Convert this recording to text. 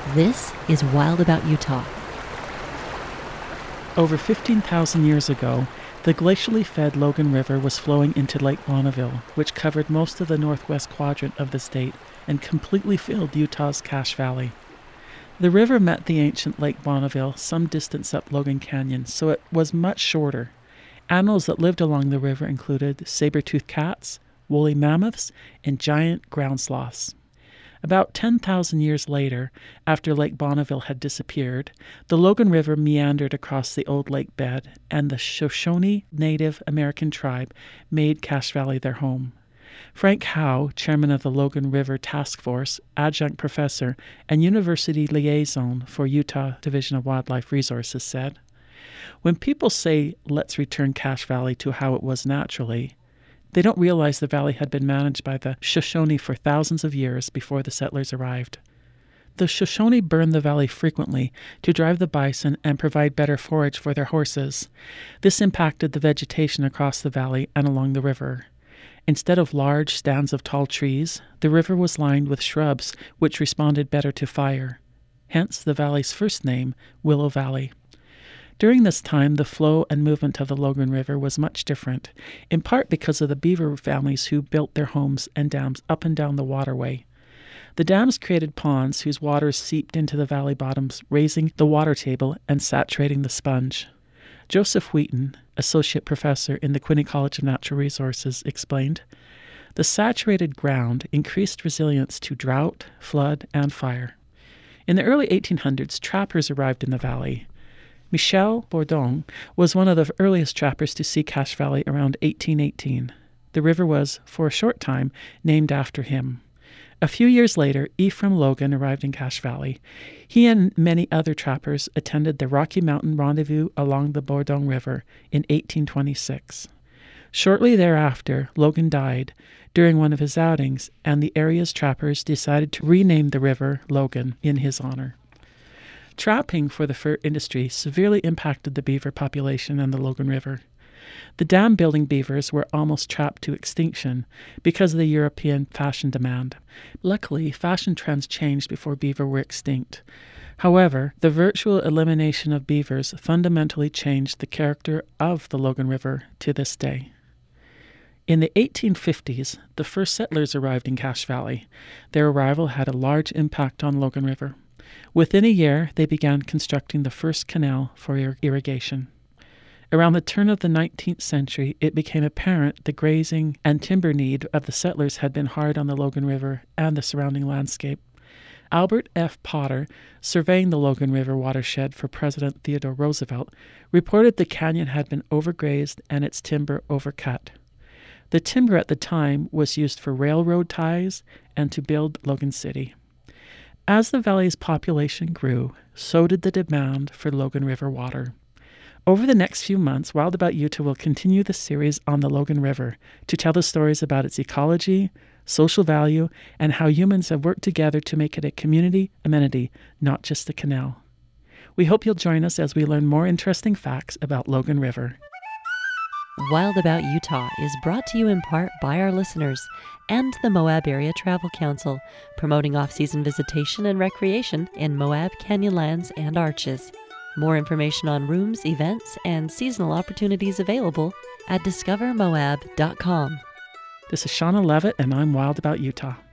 This is Wild About Utah. Over 15,000 years ago, the glacially fed Logan River was flowing into Lake Bonneville, which covered most of the northwest quadrant of the state and completely filled Utah's Cache Valley. The river met the ancient Lake Bonneville some distance up Logan Canyon, so it was much shorter. Animals that lived along the river included saber-toothed cats, woolly mammoths, and giant ground sloths. About 10,000 years later, after Lake Bonneville had disappeared, the Logan River meandered across the old lake bed, and the Shoshone Native American tribe made Cache Valley their home. Frank Howe, chairman of the Logan River Task Force, adjunct professor, and university liaison for Utah Division of Wildlife Resources, said, "When people say, 'Let's return Cache Valley to how it was naturally,' they don't realize the valley had been managed by the Shoshone for thousands of years before the settlers arrived. The Shoshone burned the valley frequently to drive the bison and provide better forage for their horses. This impacted the vegetation across the valley and along the river. Instead of large stands of tall trees, the river was lined with shrubs which responded better to fire. Hence the valley's first name, Willow Valley. During this time, the flow and movement of the Logan River was much different, in part because of the beaver families who built their homes and dams up and down the waterway. The dams created ponds whose waters seeped into the valley bottoms, raising the water table and saturating the sponge. Joseph Wheaton, associate professor in the Quinney College of Natural Resources, explained, "The saturated ground increased resilience to drought, flood, and fire. In the early 1800s, trappers arrived in the valley. Michel Bourdon was one of the earliest trappers to see Cache Valley around 1818. The river was, for a short time, named after him. A few years later, Ephraim Logan arrived in Cache Valley. He and many other trappers attended the Rocky Mountain Rendezvous along the Bourdon River in 1826. Shortly thereafter, Logan died during one of his outings, and the area's trappers decided to rename the river Logan in his honor." Trapping for the fur industry severely impacted the beaver population and the Logan River. The dam-building beavers were almost trapped to extinction because of the European fashion demand. Luckily, fashion trends changed before beaver were extinct. However, the virtual elimination of beavers fundamentally changed the character of the Logan River to this day. In the 1850s, the first settlers arrived in Cache Valley. Their arrival had a large impact on Logan River. Within a year, they began constructing the first canal for irrigation. Around the turn of the 19th century, it became apparent the grazing and timber need of the settlers had been hard on the Logan River and the surrounding landscape. Albert F. Potter, surveying the Logan River watershed for President Theodore Roosevelt, reported the canyon had been overgrazed and its timber overcut. The timber at the time was used for railroad ties and to build Logan City. As the valley's population grew, so did the demand for Logan River water. Over the next few months, Wild About Utah will continue the series on the Logan River to tell the stories about its ecology, social value, and how humans have worked together to make it a community amenity, not just a canal. We hope you'll join us as we learn more interesting facts about Logan River. Wild About Utah is brought to you in part by our listeners and the Moab Area Travel Council, promoting off-season visitation and recreation in Moab, Canyonlands, and Arches. More information on rooms, events, and seasonal opportunities available at discovermoab.com. This is Shauna Levitt, and I'm Wild About Utah.